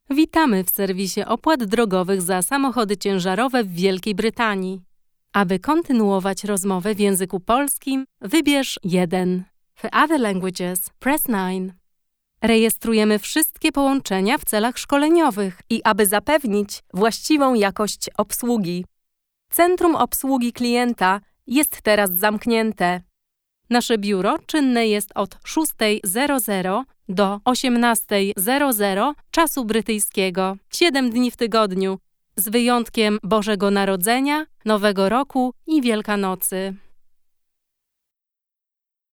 Witamy w serwisie opłat drogowych za samochody ciężarowe w Wielkiej Brytanii. Aby kontynuować rozmowę w języku polskim, wybierz 1. For other languages, press 9. Rejestrujemy wszystkie połączenia w celach szkoleniowych i aby zapewnić właściwą jakość obsługi. Centrum obsługi klienta jest teraz zamknięte. Nasze biuro czynne jest od 6:00 do 18:00 czasu brytyjskiego, 7 dni w tygodniu, z wyjątkiem Bożego Narodzenia, Nowego Roku i Wielkanocy.